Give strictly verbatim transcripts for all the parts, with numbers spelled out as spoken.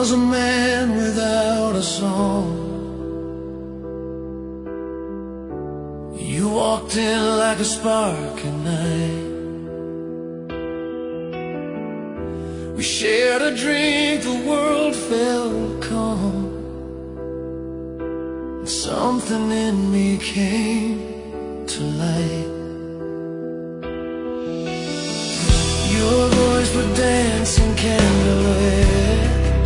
was a man without a song. You walked in like a spark at night. We shared a drink, the world felt calm. And something in me came to light. Your voice would dance in candlelit.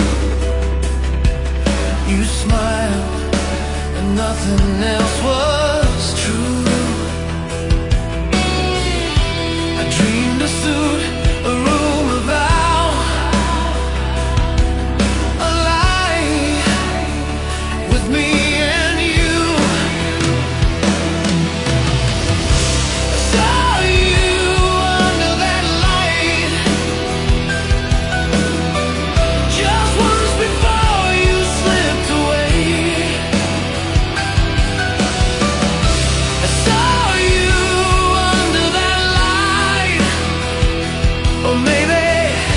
You smiled and nothing else was true. I dreamed a suit, a room, a vow, a life with me and you. I saw you under that light, just once before you slipped away. I saw you under that light, or maybe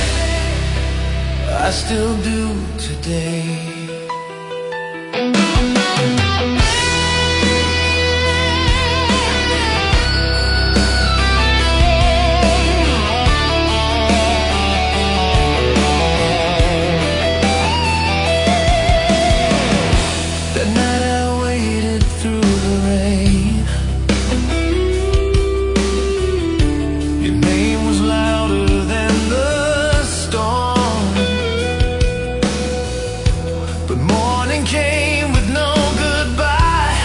I still do today. That night I waited through the rain. Your name was louder than the storm. But morning came with no goodbye,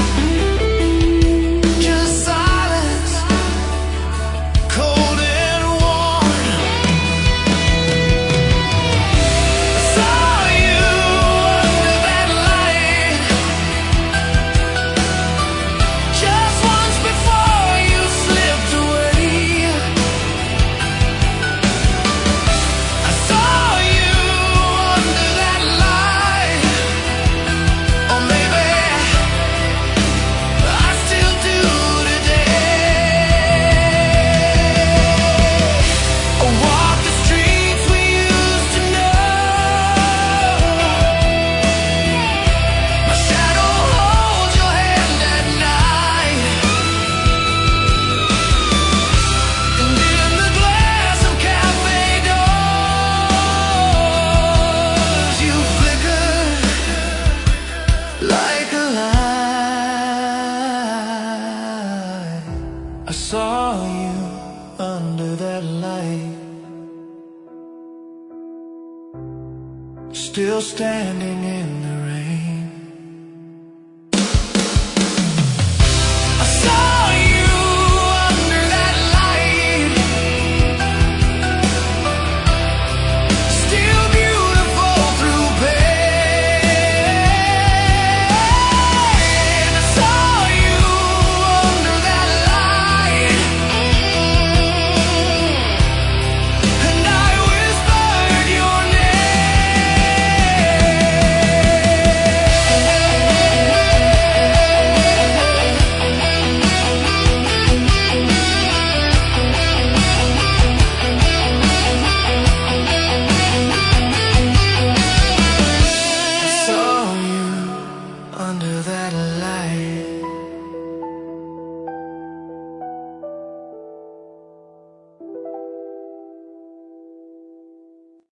just silence, cold and warm. I saw you under that light, just once before you slipped away. I saw you under that light, or maybe I still do today. I walk the streets we used to know. My shadow holds your hand at night, and in the glass of cafe doors you flickered like a light. I saw you under that light, still standing